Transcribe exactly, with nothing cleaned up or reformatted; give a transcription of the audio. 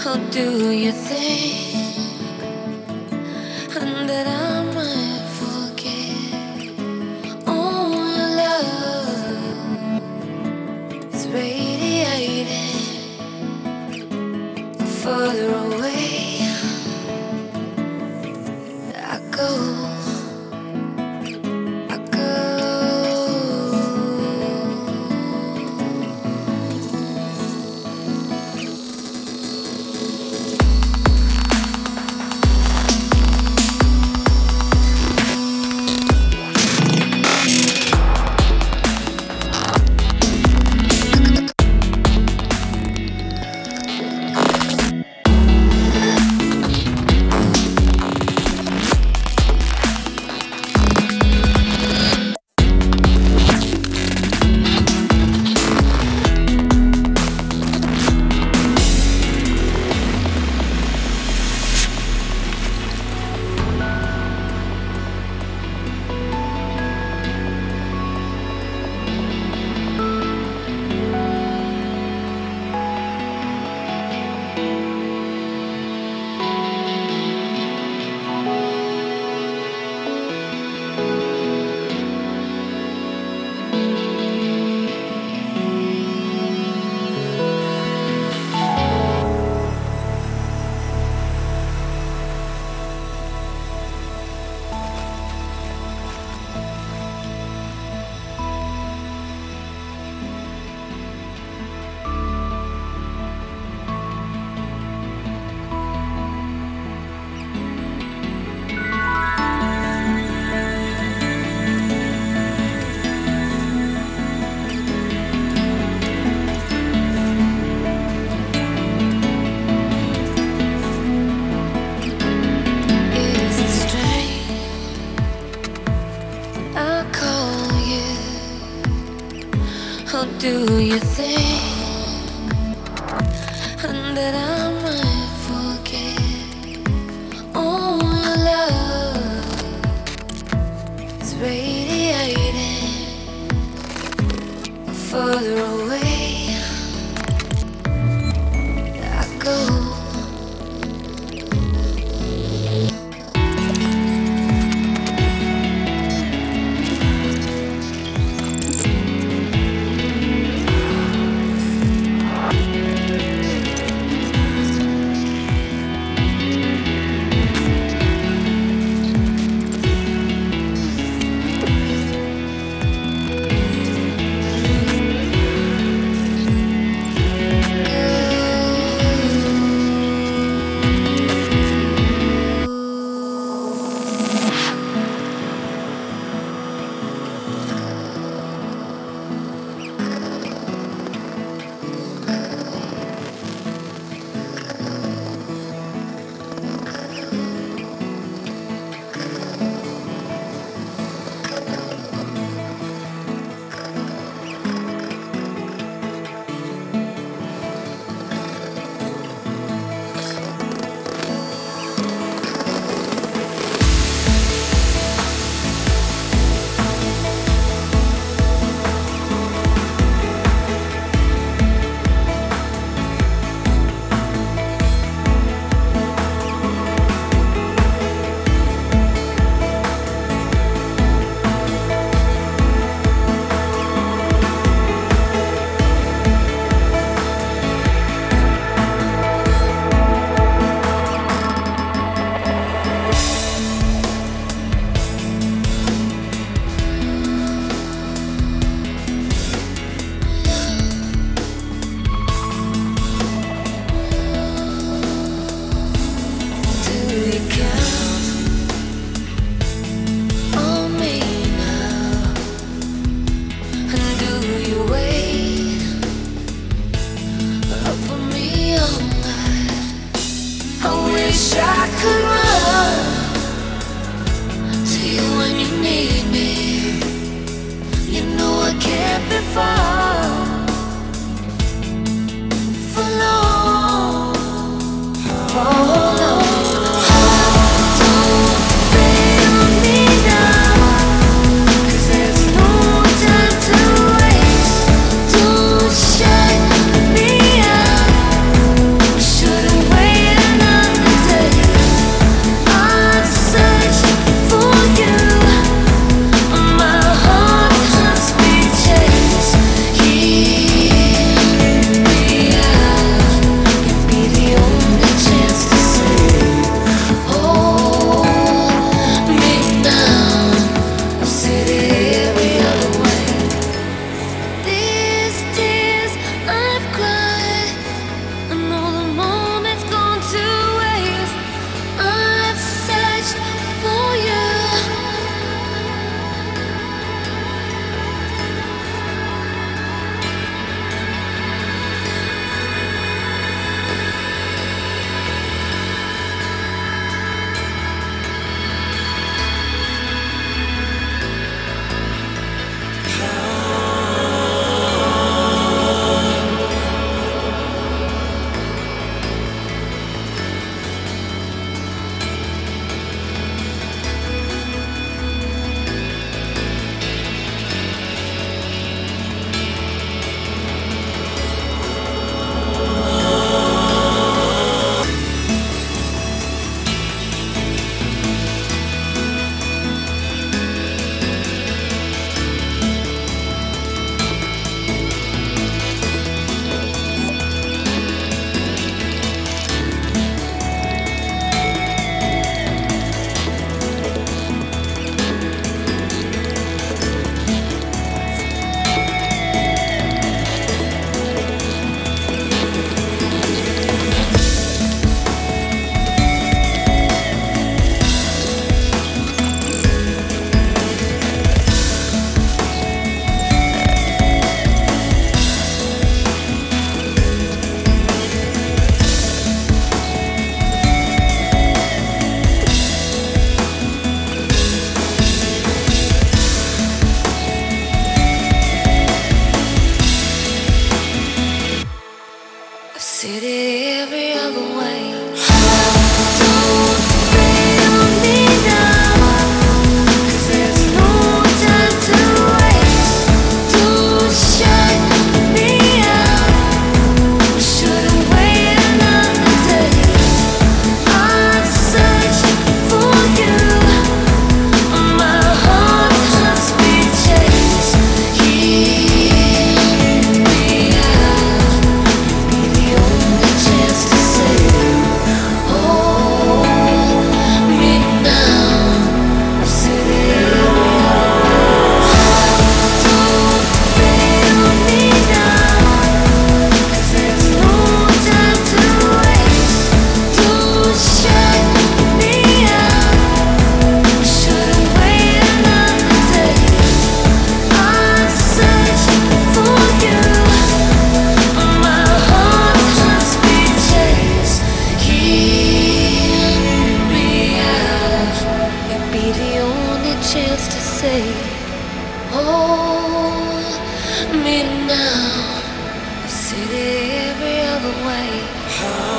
How do you think that I might forget? Oh, your love is radiating further away. I go. How do you think that I might forget? Oh, your love is radiating further away. I go. I've said it every other way. Don't fail me now, 'cause there's no time to waste. Don't shut me out. We shouldn't wait another day. I'm searching for you. My heart has been chased. Hear me out. Be the only chance to say, hold me now. I've said it every Don't fail me now, 'cause there's no time to waste. Don't shut me out. We shouldn't wait another day. I'm searching for you. My heart has been chased. Hear me out. It'd be the only chance to say, hold me now. I've said it every other way.